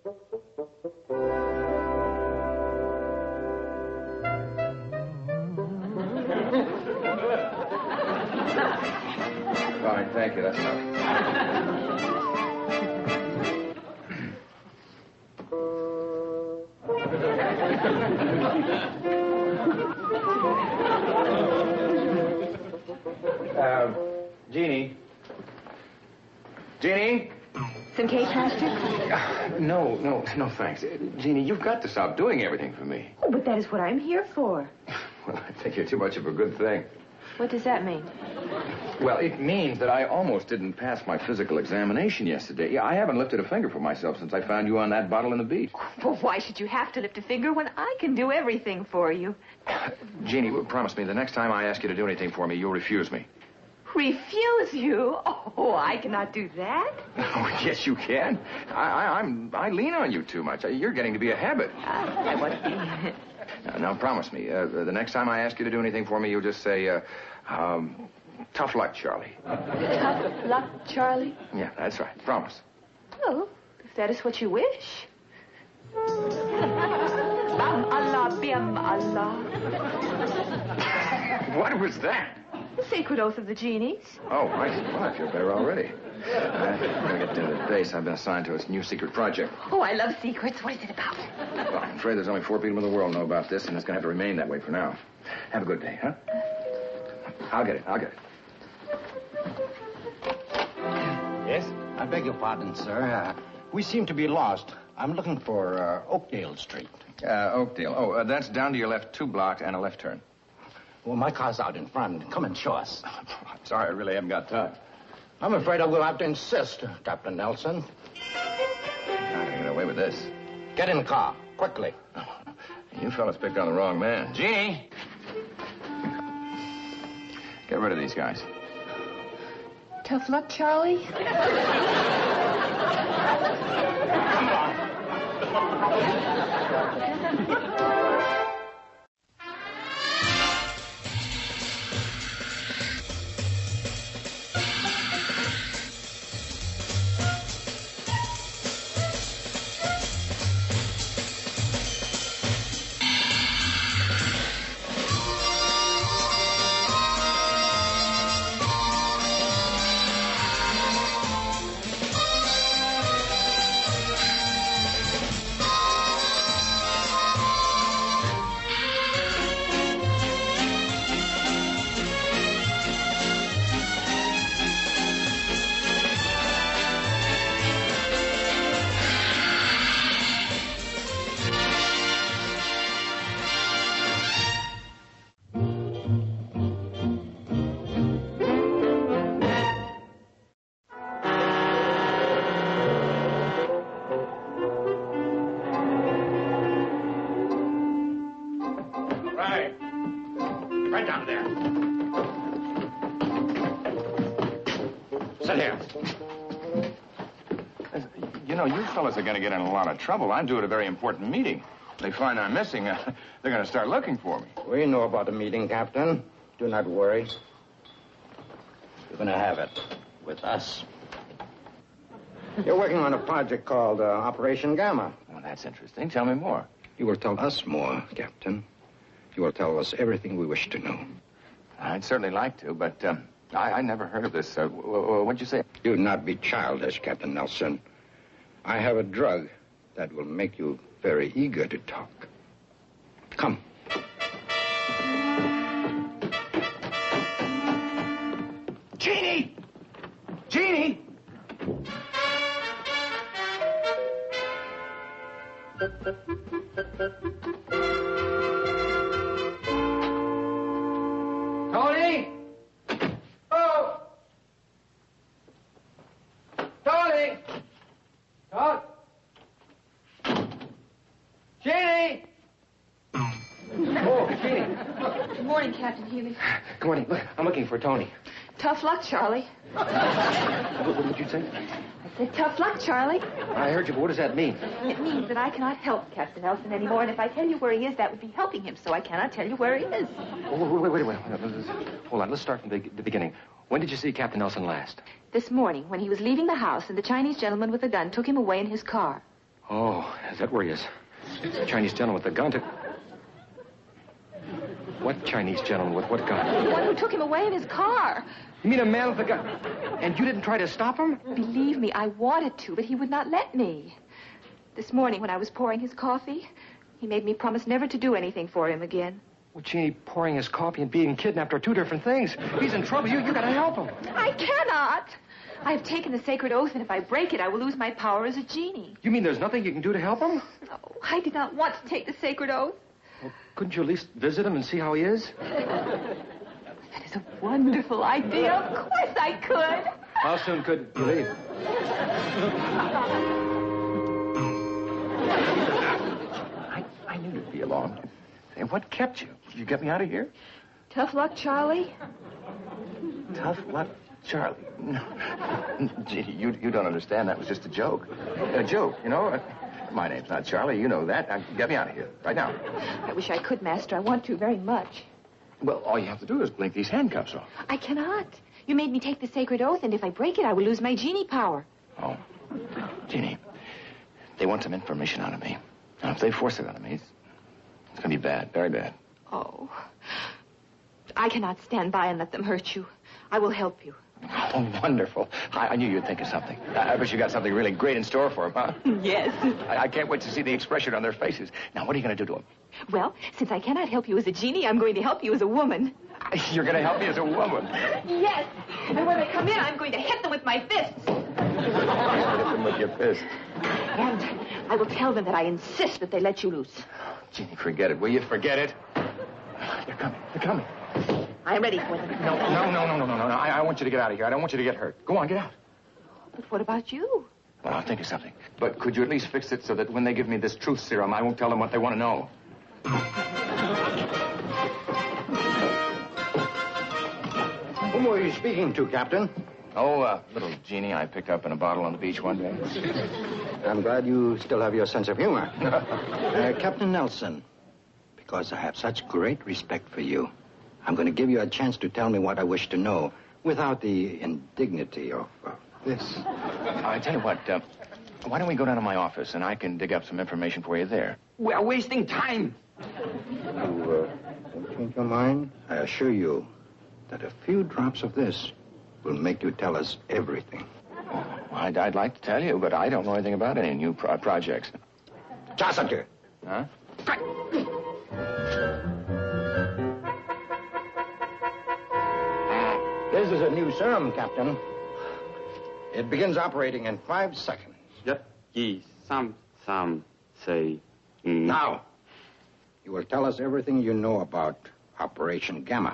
Fine, thank you. That's enough. Jeannie? Jeannie? Some cake, Master? No, thanks. Jeannie, you've got to stop doing everything for me. Oh, but that is what I'm here for. Well, I think you're too much of a good thing. What does that mean? Well, it means that I almost didn't pass my physical examination yesterday. Yeah, I haven't lifted a finger for myself since I found you on that bottle in the beach. Well, why should you have to lift a finger when I can do everything for you? Jeannie, promise me the next time I ask you to do anything for me, you'll refuse me. Refuse you? Oh, I cannot do that. Oh, yes, you can. I lean on you too much. You're getting to be a habit. I must be. Now, promise me, the next time I ask you to do anything for me, you'll just say, tough luck, Charlie. Tough luck, Charlie? Yeah, that's right. Promise. Oh, if that is what you wish. Bam Allah, bim Allah. What was that? The sacred oath of the genies. Oh, I feel better already. I'm going to get to the base. I've been assigned to a new secret project. Oh, I love secrets. What is it about? Well, I'm afraid there's only 4 people in the world know about this, and it's going to have to remain that way for now. Have a good day, huh? I'll get it. Yes? I beg your pardon, sir. We seem to be lost. I'm looking for Oakdale Street. Oakdale. Oh, that's down to your left 2 blocks and a left turn. Well, my car's out in front. Come and show us. I'm sorry, I really haven't got time. I'm afraid I will have to insist, Captain Nelson. I'm not going to get away with this. Get in the car, quickly. You fellas picked on the wrong man. Jeannie! Get rid of these guys. Tough luck, Charlie. Come on. Right down there. Sit here. You know, you fellas are going to get in a lot of trouble. I'm due at a very important meeting. They find I'm missing, they're going to start looking for me. We know about the meeting, Captain. Do not worry. You're going to have it with us. You're working on a project called Operation Gamma. Well, that's interesting. Tell me more. You will tell us more, Captain. You will tell us everything we wish to know. I'd certainly like to, but I never heard of this. What'd you say? Do not be childish, Captain Nelson. I have a drug that will make you very eager to talk. Come. Jeannie! Jeannie! Tony! Oh! Tony! Tony! Jeannie! Oh, Jeannie. Good morning, Captain Healy. Good morning. Look, I'm looking for Tony. Tough luck, Charlie. What did you say? I said tough luck, Charlie. I heard you, but what does that mean? It means that I cannot help Captain Nelson anymore, and if I tell you where he is, that would be helping him, so I cannot tell you where he is. Wait. Hold on, let's start from the beginning. When did you see Captain Nelson last? This morning, when he was leaving the house, and the Chinese gentleman with the gun took him away in his car. Oh, is that where he is? The Chinese gentleman with the gun to... What Chinese gentleman with what gun? The one who took him away in his car. You mean a man with a gun? And you didn't try to stop him? Believe me, I wanted to, but he would not let me. This morning when I was pouring his coffee, he made me promise never to do anything for him again. Well, Jeannie, pouring his coffee and being kidnapped are two different things. He's in trouble. You gotta help him. I cannot. I have taken the sacred oath, and if I break it, I will lose my power as a genie. You mean there's nothing you can do to help him? No, I did not want to take the sacred oath. Well, couldn't you at least visit him and see how he is? That is a wonderful idea. Of course I could. How soon could you leave? I knew you'd be along. And what kept you? Did you get me out of here? Tough luck, Charlie. Tough luck, Charlie. No. Gee, you don't understand. That was just a joke. A joke, you know? My name's not Charlie. You know that. Now, get me out of here. Right now. I wish I could, Master. I want to very much. Well, all you have to do is blink these handcuffs off. I cannot. You made me take the sacred oath, and if I break it, I will lose my genie power. Oh. Jeannie, they want some information out of me. Now, if they force it out of me, it's going to be bad. Very bad. Oh. I cannot stand by and let them hurt you. I will help you. Oh, wonderful. I knew you'd think of something. I bet you got something really great in store for them, huh? Yes. I can't wait to see the expression on their faces. Now, what are you going to do to them? Well, since I cannot help you as a genie, I'm going to help you as a woman. You're going to help me as a woman. Yes. And when they come in, I'm going to hit them with my fists. Hit them with your fist. And I will tell them that I insist that they let you loose. Jeannie, forget it. Will you forget it? They're coming. They're coming. I am ready for them. No. I want you to get out of here. I don't want you to get hurt. Go on, get out. But what about you? Well, I'll think of something. But could you at least fix it so that when they give me this truth serum, I won't tell them what they want to know? Whom were you speaking to, Captain? Oh, little Jeannie I picked up in a bottle on the beach one day. I'm glad you still have your sense of humor. Captain Nelson, because I have such great respect for you, I'm going to give you a chance to tell me what I wish to know without the indignity of this. I tell you what, why don't we go down to my office and I can dig up some information for you there? We are wasting time. You don't change your mind? I assure you that a few drops of this will make you tell us everything. Oh, I'd like to tell you, but I don't know anything about any new projects. Chassenter! Huh? This is a new serum, Captain. It begins operating in 5 seconds. 1, 2, 3, 4, 5. Now, you will tell us everything you know about Operation Gamma.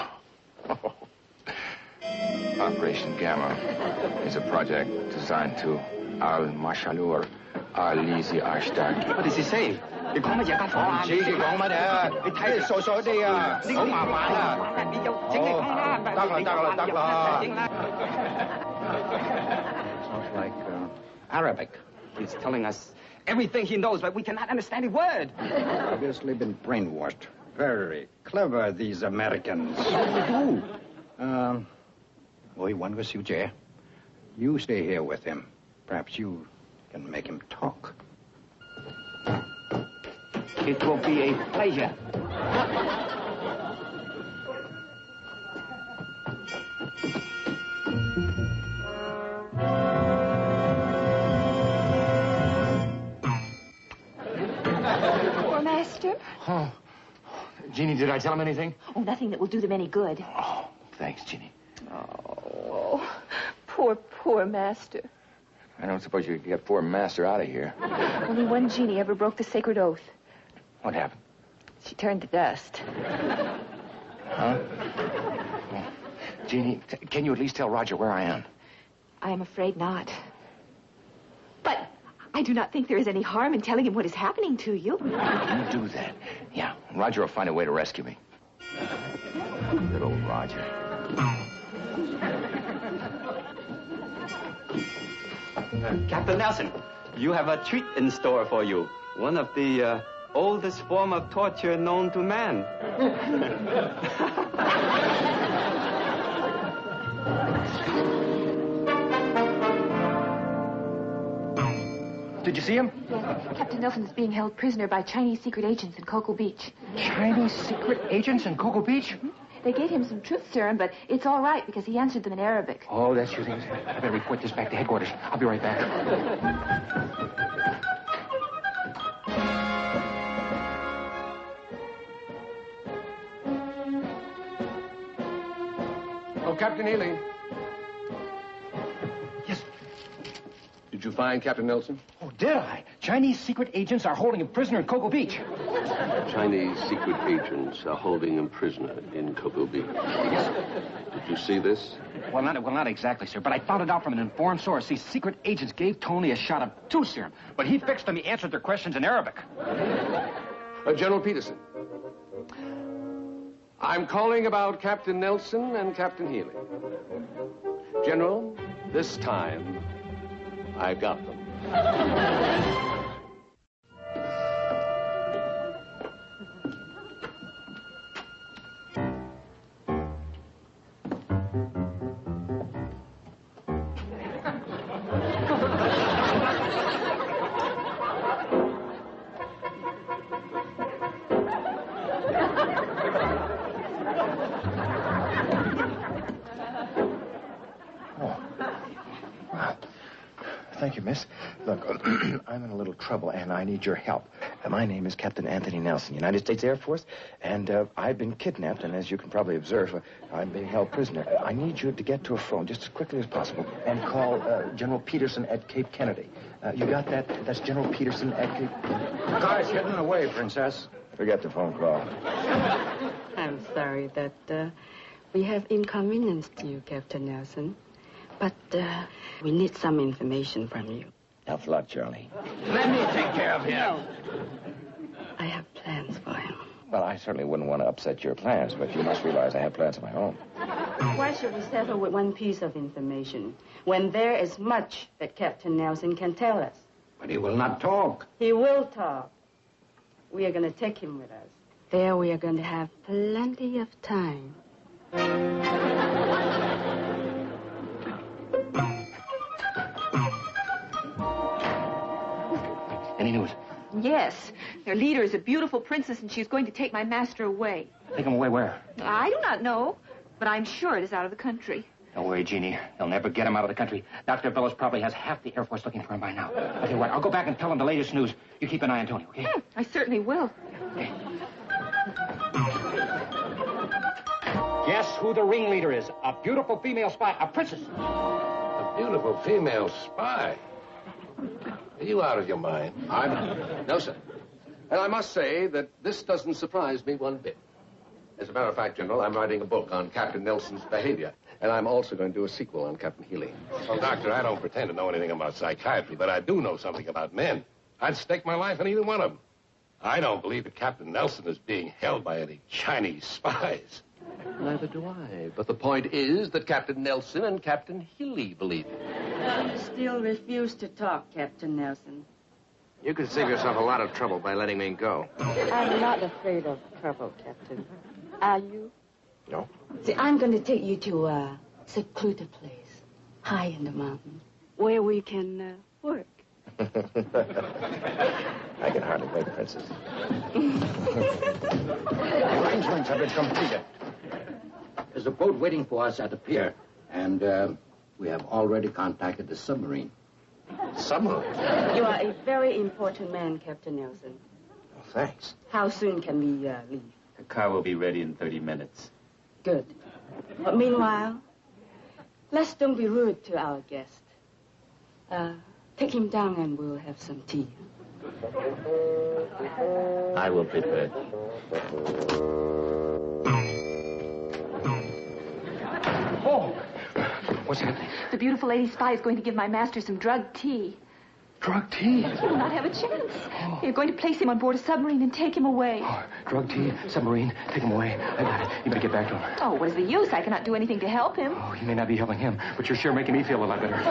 Operation Gamma is a project designed to al-mashalur al-lizi ashtaki. What does he say? 你講乜嘢間房啊？ 唔知佢講乜嘢？ 你睇傻傻地啊，好麻煩啊！ 你就整嚟講啦， 得啦。 整啦。 Sounds like Arabic. He's telling us everything he knows, but we cannot understand a word. Obviously been brainwashed. Very clever, these Americans. Oui, one with you, Jay. You stay here with him. Perhaps you can make him talk. It will be a pleasure. Poor Master. Oh. Jeannie, did I tell him anything? Oh, nothing that will do them any good. Oh, thanks, Jeannie. Oh, poor Master. I don't suppose you could get poor Master out of here. Only one genie ever broke the sacred oath. What happened? She turned to dust. Huh? Well, Jeannie, can you at least tell Roger where I am? I am afraid not. But I do not think there is any harm in telling him what is happening to you. You do that. Yeah, Roger will find a way to rescue me. Good old Roger. Captain Nelson, you have a treat in store for you. One of the oldest form of torture known to man. Did you see him? Yes, Captain Nelson is being held prisoner by Chinese secret agents in Cocoa Beach. Chinese secret agents in Cocoa Beach? They gave him some truth serum, but it's all right because he answered them in Arabic. Oh, that's your thing. I better report this back to headquarters. I'll be right back. Oh, Captain Healy. Yes. Did you find Captain Nelson? Oh, did I? Chinese secret agents are holding him prisoner in Cocoa Beach. Chinese secret agents are holding him prisoner in Cocoa Beach. Did you see this? Well, not exactly, sir, but I found it out from an informed source. These secret agents gave Tony a shot of tooth serum, but he fixed them. He answered their questions in Arabic. General Peterson. I'm calling about Captain Nelson and Captain Healy. General, this time, I got them. Thank you, miss. Look, I'm in a little trouble, and I need your help. My name is Captain Anthony Nelson, United States Air Force, and I've been kidnapped, and as you can probably observe, I'm being held prisoner. I need you to get to a phone just as quickly as possible and call General Peterson at Cape Kennedy. You got that? That's General Peterson at Cape Kennedy. The car is hidden away, Princess. Forget the phone call. I'm sorry that we have inconvenienced you, Captain Nelson. But we need some information from you. Tough luck, Charlie. Let me take care of him. No. I have plans for him. Well, I certainly wouldn't want to upset your plans, but you must realize I have plans of my own. Why should we settle with one piece of information when there is much that Captain Nelson can tell us? But he will not talk. He will talk. We are going to take him with us. There we are going to have plenty of time. Any news? Yes. Their leader is a beautiful princess, and she's going to take my master away. Take him away where? I do not know, but I'm sure it is out of the country. Don't worry, Jeannie. They'll never get him out of the country. Dr. Bellows probably has half the Air Force looking for him by now. I'll tell you what, I'll go back and tell him the latest news. You keep an eye on Tony, okay? I certainly will. Okay. Guess who the ringleader is? A beautiful female spy, a princess. A beautiful female spy. Are you out of your mind? No, sir. And I must say that this doesn't surprise me one bit. As a matter of fact, General, I'm writing a book on Captain Nelson's behavior, and I'm also going to do a sequel on Captain Healy. Well, Doctor, I don't pretend to know anything about psychiatry, but I do know something about men. I'd stake my life on either one of them. I don't believe that Captain Nelson is being held by any Chinese spies. Neither do I. But the point is that Captain Nelson and Captain Healy believe it. You still refuse to talk, Captain Nelson. You could save yourself a lot of trouble by letting me go. I'm not afraid of trouble, Captain. Are you? No. See, I'm going to take you to a secluded place, high in the mountains, where we can work. I can hardly wait, Princess. The arrangements have been completed. There's a boat waiting for us at the pier, and we have already contacted the submarine. Submarine? You are a very important man, Captain Nelson. Oh, thanks. How soon can we leave? The car will be ready in 30 minutes. Good. But meanwhile, let's don't be rude to our guest. Take him down and we'll have some tea. I will prepare. Oh! What's it? The beautiful lady spy is going to give my master some drugged tea. Drug tea? He will not have a chance. They're going to place him on board a submarine and take him away. Oh, drug tea, submarine, take him away. I got it. You better get back to him. Oh, what is the use? I cannot do anything to help him. Oh, you may not be helping him, but you're sure making me feel a lot better.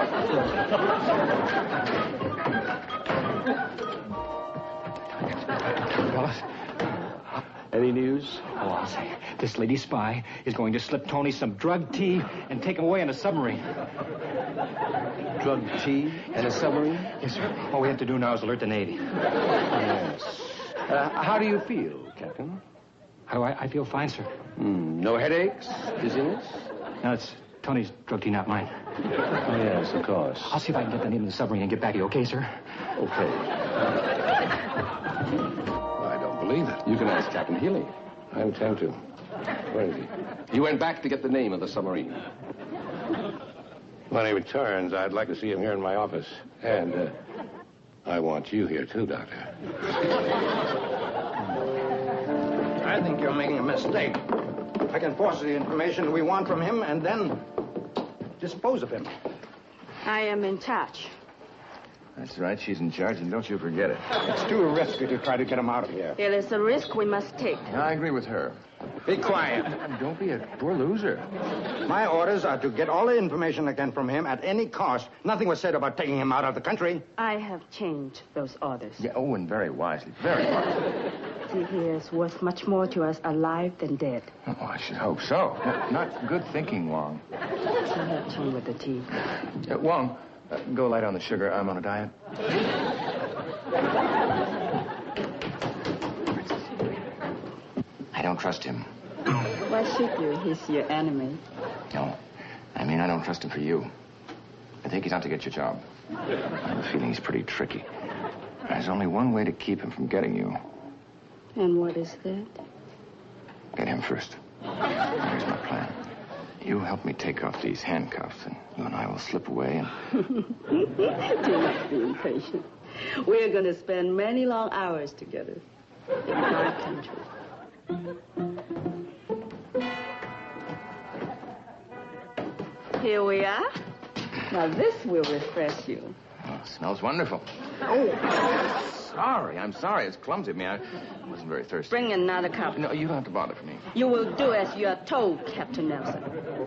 Wallace? Any news? Oh, I'll say. This lady spy is going to slip Tony some drug tea and take him away in a submarine. drug tea and a submarine? Yes, sir. All we have to do now is alert the Navy. Yes. How do you feel, Captain? How do I feel fine, sir. No headaches? Dizziness? No, it's Tony's drug tea, not mine. Oh, yes, of course. I'll see if I can get the name of the submarine and get back to you, okay, sir? Okay. I don't believe it. You can ask Captain Healy. I intend to. Where is he? He went back to get the name of the submarine. When he returns, I'd like to see him here in my office. And I want you here, too, Doctor. I think you're making a mistake. I can force the information we want from him and then dispose of him. I am in charge. That's right. She's in charge, and don't you forget it. It's too risky to try to get him out of here. It is a risk we must take. I agree with her. Be quiet. Don't be a poor loser. My orders are to get all the information I can from him at any cost. Nothing was said about taking him out of the country. I have changed those orders. Yeah, oh, and very wisely. Very wisely. He is worth much more to us alive than dead. Oh, I should hope so. Not good thinking, Wong. I have Chung with the tea. Wong, go light on the sugar. I'm on a diet. I don't trust him. Why should you? He's your enemy. No. I mean, I don't trust him for you. I think he's out to get your job. I have a feeling he's pretty tricky. There's only one way to keep him from getting you. And what is that? Get him first. Here's my plan. You help me take off these handcuffs, and you and I will slip away and... Do not be impatient. We're going to spend many long hours together in my country. Here we are. Now this will refresh you. Oh, it smells wonderful. Oh, I'm sorry. It's clumsy of me. I wasn't very thirsty. Bring another cup. No, you don't have to bother for me. You will do as you are told, Captain Nelson.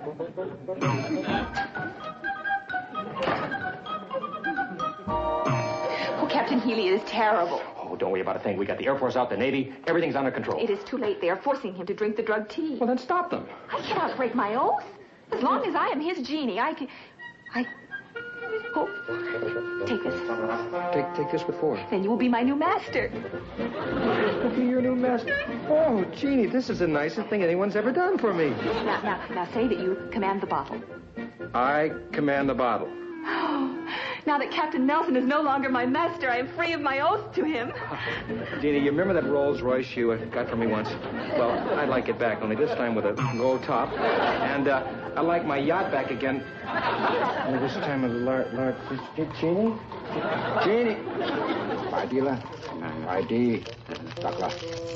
Oh, Captain Healy, it is terrible. Oh, don't worry about a thing. We got the Air Force out, the Navy. Everything's under control. It is too late. They are forcing him to drink the drug tea. Well, then stop them. I cannot break my oath. As long as I am his genie, I can... Oh, take this. Take this before. Then you will be my new master. I'll be your new master. Oh, Jeannie, this is the nicest thing anyone's ever done for me. Now say that you command the bottle. I command the bottle. Now that Captain Nelson is no longer my master, I am free of my oath to him. Jeannie, you remember that Rolls Royce you got from me once? Well, I'd like it back, only this time with a gold top. And I'd like my yacht back again. Only this time with a large... Jeannie? Jeannie! Padilla. ID. Takla.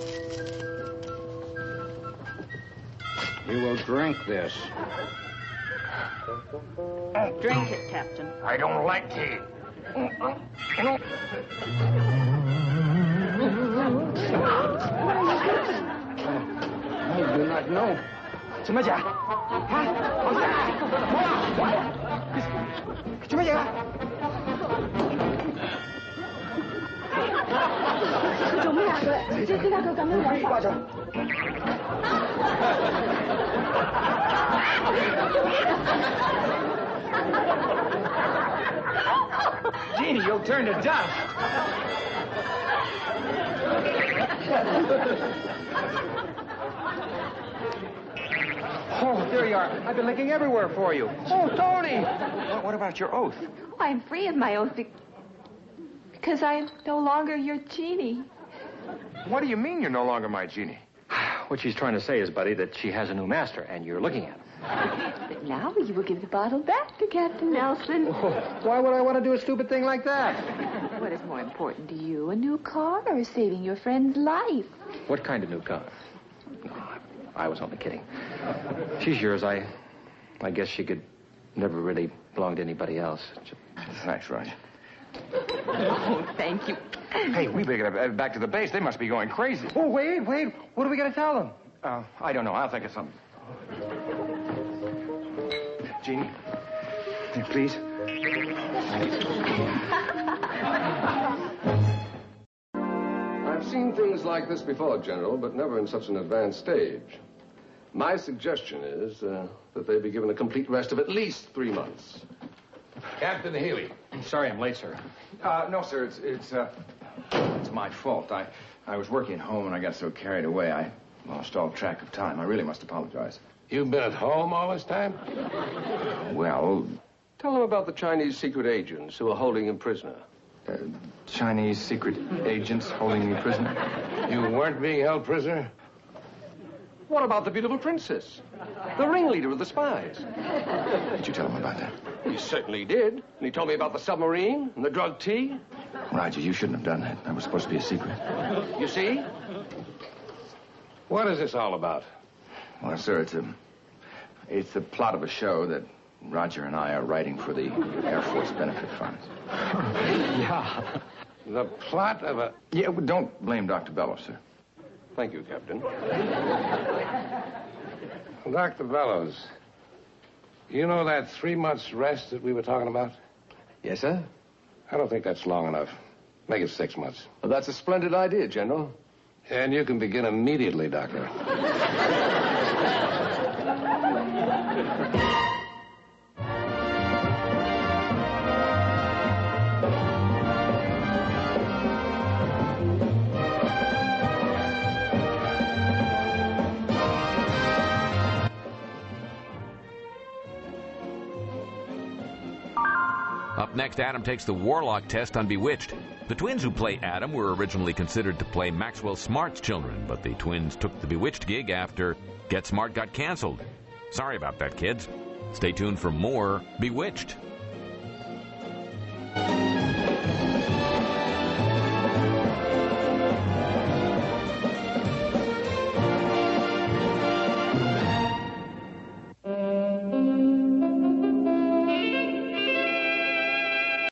You will drink this. Drink it, Captain. I don't like tea. I do not know. 什么姐？啊？什么姐？ 做咩啊佢？即係點解佢咁樣樣法？ Jeannie, you'll turn to dust. Oh, there you are. I've been looking everywhere for you. Oh, Tony! What about your oath? Oh, I am free of my oath because I am no longer your genie. What do you mean you're no longer my genie? What she's trying to say is, buddy, that she has a new master, and you're looking at him. But now you will give the bottle back to Captain Nelson. Oh, why would I want to do a stupid thing like that? What is more important to you, a new car or saving your friend's life? What kind of new car? No, I was only kidding. She's yours. I guess she could never really belong to anybody else. Thanks, Raj. Oh, thank you. Hey, we better get back to the base. They must be going crazy. Oh, wait. What are we going to tell them? I don't know. I'll think of something. Jeannie, please. I've seen things like this before, General, but never in such an advanced stage. My suggestion is that they be given a complete rest of at least 3 months. Captain Healy. Sorry I'm late, sir. No, sir, it's my fault. I was working at home and I got so carried away I lost all track of time. I really must apologize. You've been at home all this time? Well, Tell them about the Chinese secret agents who are holding him prisoner. Chinese secret agents holding me prisoner? You weren't being held prisoner? What about the beautiful princess? The ringleader of the spies? Did you tell him about that? He certainly did. And he told me about the submarine and the drug tea. Roger, you shouldn't have done that. That was supposed to be a secret. You see? What is this all about? Well, sir, it's the plot of a show that Roger and I are writing for the Air Force benefit funds. Yeah. The plot of a... Yeah, but don't blame Dr. Bellows, sir. Thank you, Captain. Dr. Bellows, you know that 3 months rest that we were talking about? Yes, sir? I don't think that's long enough. Make it 6 months. Well, that's a splendid idea, General. And you can begin immediately, Doctor. Up next, Adam takes the Warlock test on Bewitched. The twins who play Adam were originally considered to play Maxwell Smart's children, but the twins took the Bewitched gig after Get Smart got canceled. Sorry about that, kids. Stay tuned for more Bewitched.